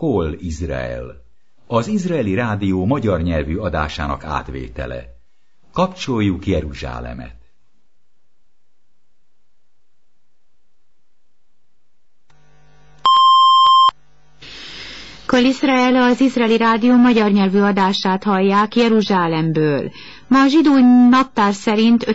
Kol Izrael, az izraeli rádió magyar nyelvű adásának átvétele. Kapcsoljuk Jeruzsálemet! Kol Izrael, az izraeli rádió magyar nyelvű adását hallják Jeruzsálemből. Ma a zsidó naptár szerint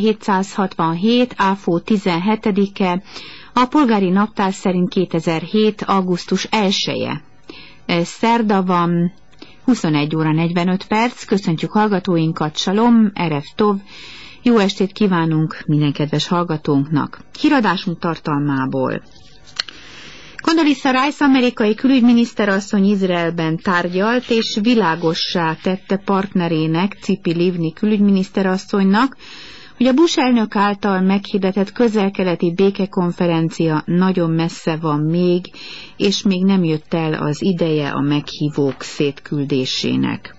5767. áfó 17-e, a polgári naptár szerint 2007. augusztus 1-e. Szerda van, 21 óra 45 perc. Köszöntjük hallgatóinkat, Salom, Erev Tov. Jó estét kívánunk minden kedves hallgatónknak. Híradásunk tartalmából. Condoleezza Rice amerikai külügyminiszter asszony Izraelben tárgyalt, és világossá tette partnerének, Tzipi Livni külügyminiszter asszonynak, hogy a Bush elnök által meghirdetett közel-keleti békekonferencia nagyon messze van még, és még nem jött el az ideje a meghívók szétküldésének.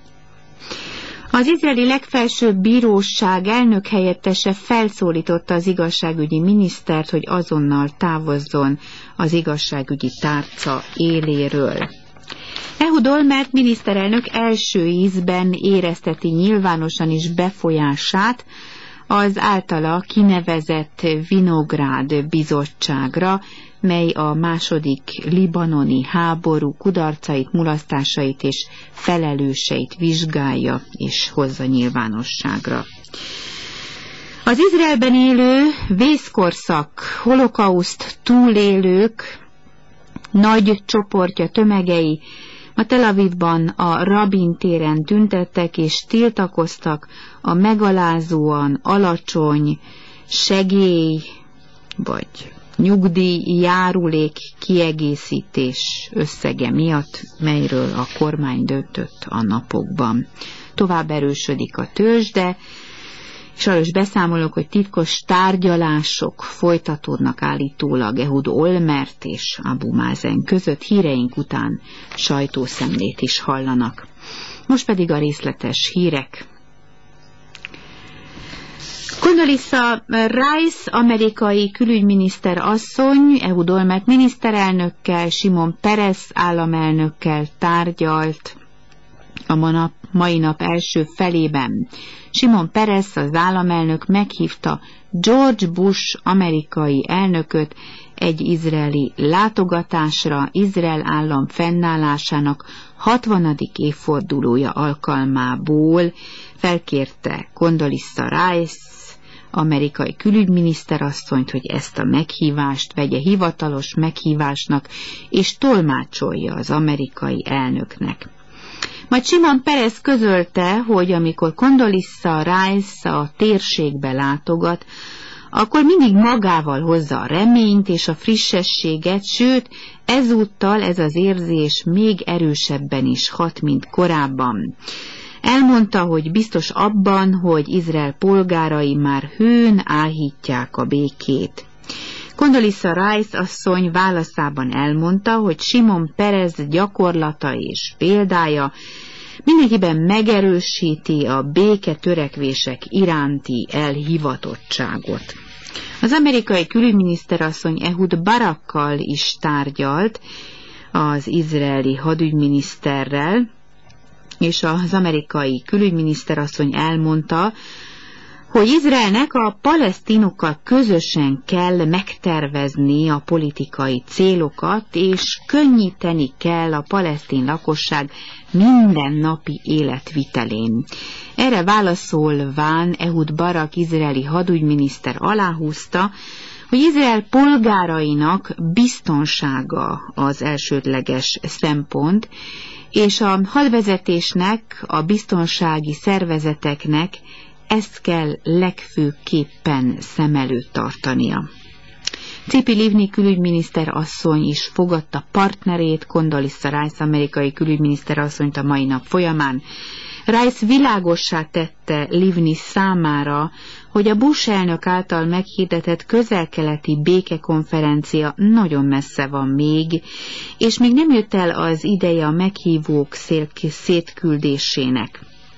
Az izraeli legfelsőbb bíróság elnökhelyettese felszólította az igazságügyi minisztert, hogy azonnal távozzon az igazságügyi tárca éléről. Ehud Olmert miniszterelnök első ízben érezteti nyilvánosan is befolyását az általa kinevezett Vinográd bizottságra, mely a második libanoni háború kudarcait, mulasztásait és felelőseit vizsgálja és hozza nyilvánosságra. Az Izraelben élő vészkorszak, holokauszt túlélők nagy csoportja, tömegei a Tel Avivban a Rabin téren tüntettek és tiltakoztak a megalázóan alacsony segély vagy nyugdíj járulék kiegészítés összege miatt, melyről a kormány döntött a napokban. Tovább erősödik a tőzsde, és arról is beszámolok, hogy titkos tárgyalások folytatódnak állítólag Ehud Olmert és Abu Mazen között. Híreink után sajtószemlét is hallanak. Most pedig a részletes hírek. Condoleezza Rice amerikai külügyminiszter asszony Ehud Olmert miniszterelnökkel, Simon Peres államelnökkel tárgyalt a mai nap első felében. Simon Peres, az államelnök meghívta George Bush amerikai elnököt egy izraeli látogatásra, Izrael állam fennállásának 60. évfordulója alkalmából. Felkérte Condoleezza Rice amerikai külügyminiszterasszonyt, hogy ezt a meghívást vegye hivatalos meghívásnak, és tolmácsolja az amerikai elnöknek. Majd Simon Peres közölte, hogy amikor Condoleezza Rice a térségbe látogat, akkor mindig magával hozza a reményt és a frissességet, sőt, ezúttal ez az érzés még erősebben is hat, mint korábban. Elmondta, hogy biztos abban, hogy Izrael polgárai már hőn áhítják a békét. Condoleezza Rice asszony válaszában elmondta, hogy Simon Peres gyakorlata és példája mindenkiben megerősíti a béketörekvések iránti elhivatottságot. Az amerikai külügyminiszter asszony Ehud Barakkal is tárgyalt, az izraeli hadügyminiszterrel, és az amerikai külügyminiszter asszony elmondta, hogy Izraelnek a palesztinokkal közösen kell megtervezni a politikai célokat, és könnyíteni kell a palesztin lakosság mindennapi életvitelén. Erre válaszolván Ehud Barak izraeli hadügyminiszter aláhúzta, hogy Izrael polgárainak biztonsága az elsődleges szempont, és a hadvezetésnek, a biztonsági szervezeteknek ezt kell legfőképpen szem előtt tartania. Tzipi Livni külügyminiszter asszony is fogadta partnerét, Condoleezza Rice amerikai külügyminiszter asszonyt a mai nap folyamán. Rice világossá tette Livni számára, hogy a Bush elnök által meghirdetett közel-keleti békekonferencia nagyon messze van még, és még nem jött el az ideje a meghívók szétküldésének.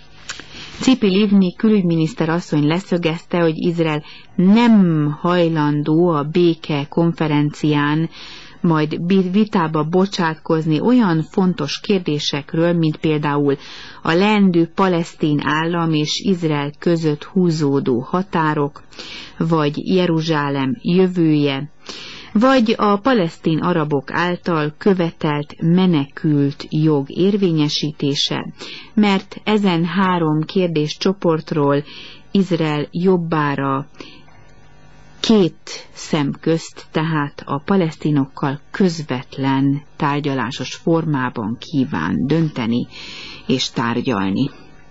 Tzipi Livni külügyminiszter asszony leszögezte, hogy Izrael nem hajlandó a béke konferencián majd vitába bocsátkozni olyan fontos kérdésekről, mint például a leendő palesztin állam és Izrael között húzódó határok, vagy Jeruzsálem jövője, vagy a palesztin arabok által követelt menekült jog érvényesítése, mert ezen 3 kérdéscsoportról Izrael jobbára 2 szem közt, tehát a palesztinokkal közvetlen tárgyalásos formában kíván dönteni és tárgyalni.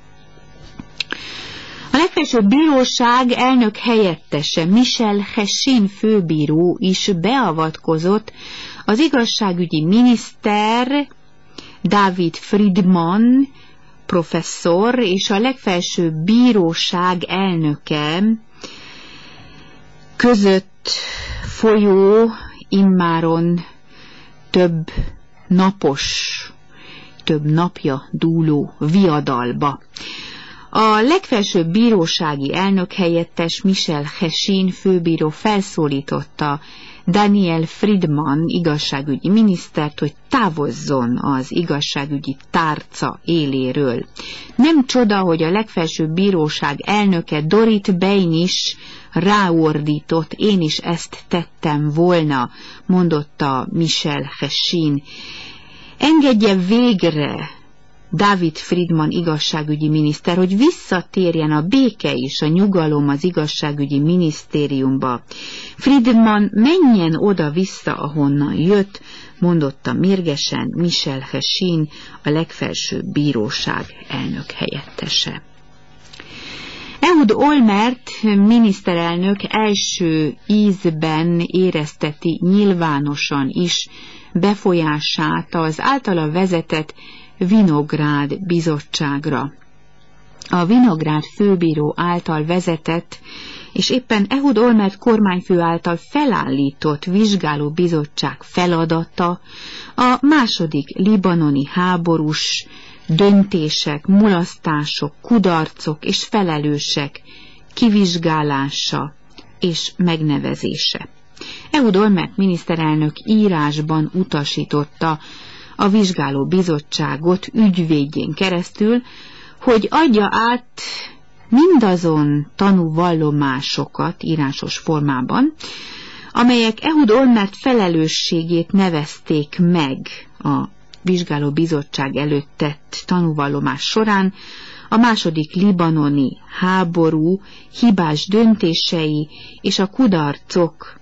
A legfelsőbb bíróság elnök helyettese Michel Chessin főbíró is beavatkozott az igazságügyi miniszter David Friedman professzor és a legfelsőbb bíróság elnöke között folyó immáron több napja dúló viadalba. A legfelsőbb bírósági elnök helyettes Michel Chessin főbíró felszólította Daniel Friedman igazságügyi minisztert, hogy távozzon az igazságügyi tárca éléről. Nem csoda, hogy a legfelsőbb bíróság elnöke Dorit Bein is ráordított, én is ezt tettem volna, mondotta Michel Chessin. Engedje végre David Friedman igazságügyi miniszter, hogy visszatérjen a béke és a nyugalom az igazságügyi minisztériumba. Friedman menjen oda-vissza, ahonnan jött, mondotta mérgesen Michel Chessin, a legfelsőbb bíróság elnök helyettese. Ehud Olmert miniszterelnök első ízben érezteti nyilvánosan is befolyását az általa vezetett Vinográd bizottságra. A Vinográd főbíró által vezetett és éppen Ehud Olmert kormányfő által felállított vizsgáló bizottság feladata a második libanoni háborús döntések, mulasztások, kudarcok és felelősek kivizsgálása és megnevezése. Ehud Olmert miniszterelnök írásban utasította a vizsgáló bizottságot ügyvédjén keresztül, hogy adja át mindazon tanúvallomásokat írásos formában, amelyek Ehud Olmert felelősségét nevezték meg a vizsgáló bizottság előtt tett tanúvallomás során a második libanoni háború hibás döntései és a kudarcok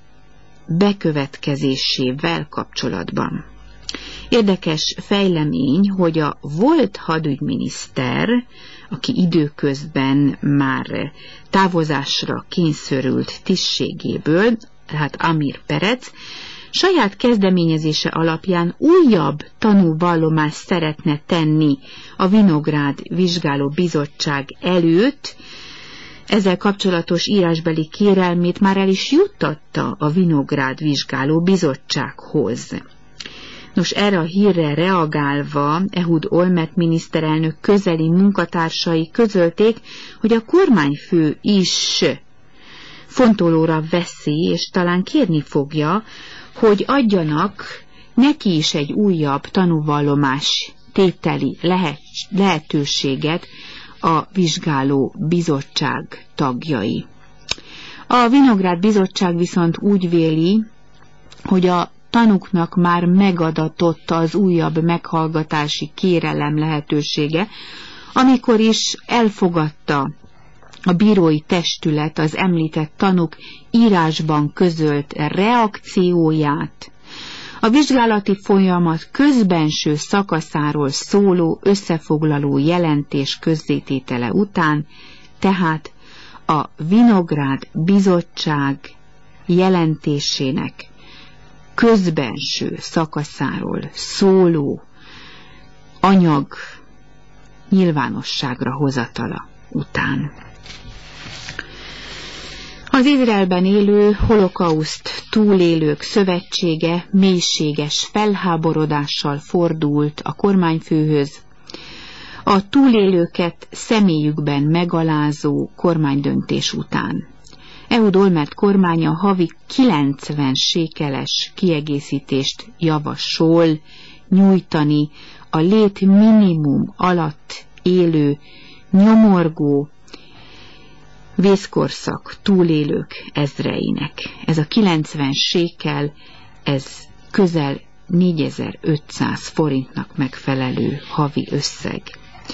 bekövetkezésével kapcsolatban. Érdekes fejlemény, hogy a volt hadügyminiszter, aki időközben már távozásra kényszerült tisztségéből, tehát Amir Perez, saját kezdeményezése alapján újabb tanúvallomást szeretne tenni a Vinográd vizsgáló bizottság előtt. Ezzel kapcsolatos írásbeli kérelmét már el is juttatta a Vinográd vizsgáló bizottsághoz. Nos, erre a hírre reagálva Ehud Olmert miniszterelnök közeli munkatársai közölték, hogy a kormányfő is fontolóra veszi, és talán kérni fogja, hogy adjanak neki is egy újabb tanúvallomás tételi lehetőséget a vizsgáló bizottság tagjai. A Vinográd bizottság viszont úgy véli, hogy a tanúknak már megadatott az újabb meghallgatási kérelem lehetősége, amikor is elfogadta a bírói testület az említett tanúk írásban közölt reakcióját, a vizsgálati folyamat közbenső szakaszáról szóló összefoglaló jelentés közzététele után, tehát a Vinográd bizottság jelentésének közbenső szakaszáról szóló anyag nyilvánosságra hozatala után. Az Izraelben élő holokauszt túlélők szövetsége mélységes felháborodással fordult a kormányfőhöz, a túlélőket személyükben megalázó kormánydöntés után. Ehud Olmert kormánya havi 90 sékeles kiegészítést javasol nyújtani a lét minimum alatt élő, nyomorgó vészkorszak túlélők ezreinek. Ez a 90 sékel, ez közel 4500 forintnak megfelelő havi összeg.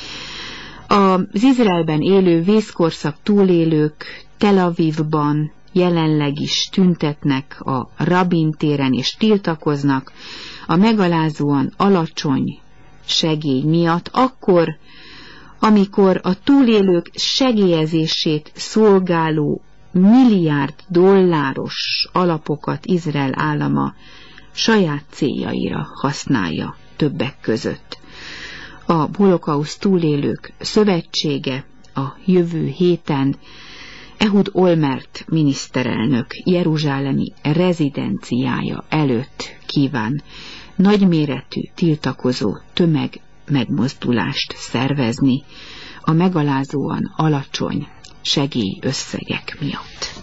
Az Izraelben élő vészkorszak túlélők Tel Avivban jelenleg is tüntetnek a Rabin téren és tiltakoznak a megalázóan alacsony segély miatt, akkor, amikor a túlélők segélyezését szolgáló milliárd dolláros alapokat Izrael állama saját céljaira használja többek között. A Holokauszt túlélők szövetsége a jövő héten Ehud Olmert miniszterelnök jeruzsálemi rezidenciája előtt kíván nagyméretű tiltakozó tömegmegmozdulást szervezni a megalázóan alacsony segélyösszegek miatt.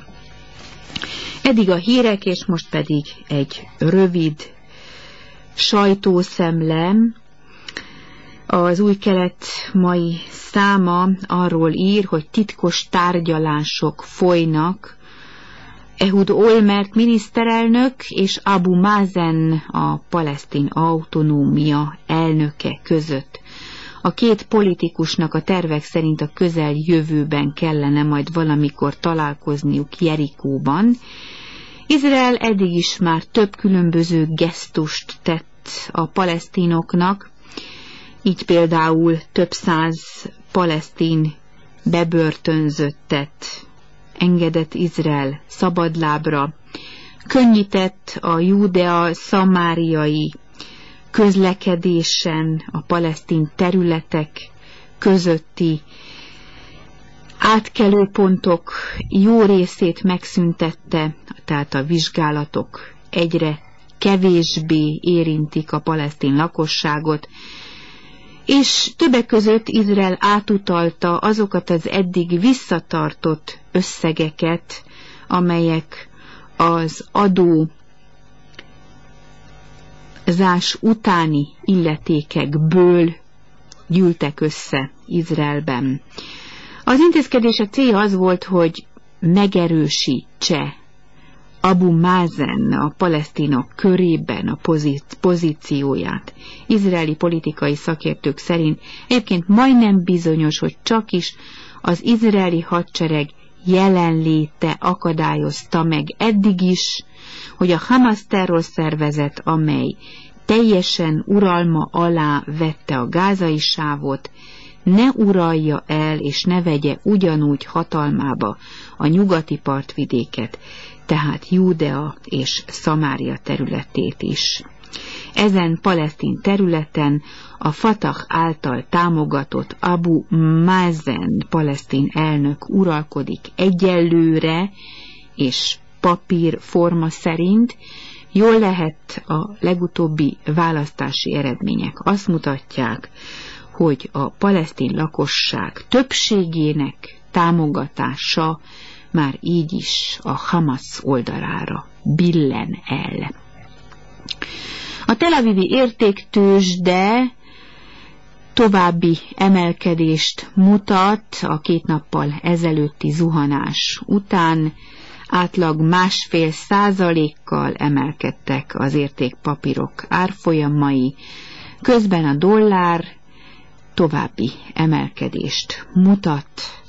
Eddig a hírek, és most pedig egy rövid sajtószemle. Az Új Kelet mai száma arról ír, hogy titkos tárgyalások folynak Ehud Olmert miniszterelnök és Abu Mazen, a palesztin autonómia elnöke között. A két politikusnak a tervek szerint a közeljövőben kellene majd valamikor találkozniuk Jerikóban. Izrael eddig is már több különböző gesztust tett a palesztinoknak, így például több száz palesztin bebörtönzöttet engedett Izrael szabadlábra, könnyített a júdea-szamáriai közlekedésen a palesztin területek közötti átkelőpontok jó részét megszüntette, tehát a vizsgálatok egyre kevésbé érintik a palesztin lakosságot, és többek között Izrael átutalta azokat az eddig visszatartott összegeket, amelyek az adózás utáni illetékekből gyűltek össze Izraelben. Az intézkedések célja az volt, hogy megerősítse Abu Mazen a palesztinok körében a pozícióját. Izraeli politikai szakértők szerint egyébként majdnem bizonyos, hogy csak is az izraeli hadsereg jelenléte akadályozta meg eddig is, hogy a Hamas terrorszervezet, amely teljesen uralma alá vette a gázai sávot, ne uralja el és ne vegye ugyanúgy hatalmába a nyugati partvidéket, tehát Júdea és Szamária területét is. Ezen palesztin területen a Fatah által támogatott Abu Mazen palesztin elnök uralkodik egyelőre, és papírforma szerint. Jól lehet, a legutóbbi választási eredmények azt mutatják, hogy a palesztin lakosság többségének támogatása már így is a Hamas oldalára billen el. A Tel Avivi értéktőzsde további emelkedést mutat a 2 nappal ezelőtti zuhanás után. Átlag 1,5%-kal emelkedtek az értékpapírok árfolyamai, közben a dollár további emelkedést mutat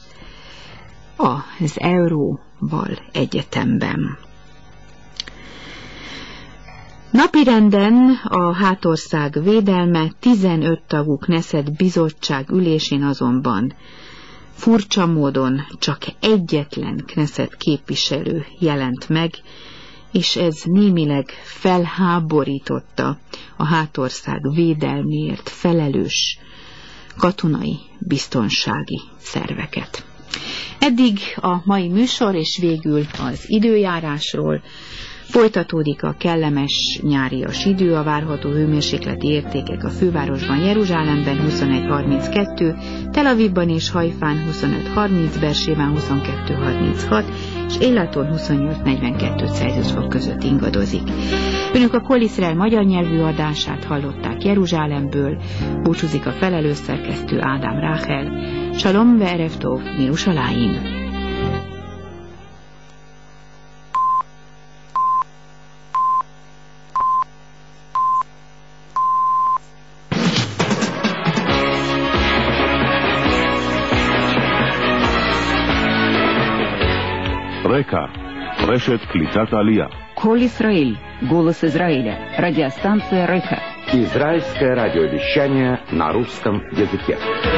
az euróval egyetemben. Napirenden a Hátország védelme 15 tagú Knesset bizottság ülésén azonban furcsa módon csak egyetlen Knesset képviselő jelent meg, és ez némileg felháborította a Hátország védelméért felelős katonai biztonsági szerveket. Eddig a mai műsor, és végül az időjárásról. Folytatódik a kellemes nyárias idő, a várható hőmérsékleti értékek a fővárosban Jeruzsálemben 21-32, Tel Avivban és Hajfán 25-30, Bersében 22-36, és Élaton 28-42 Celsius fok között ingadozik. Önök a Kol Izrael magyar nyelvű adását hallották Jeruzsálemből, búcsúzik a felelős szerkesztő Ádám Ráhel. Shalom ve erev tov Mirushalayim. רקע, רשת קליטת העלייה. Кол Исраиль, голос Израиля, радиостанция Река. Израильское радиовещание на русском языке.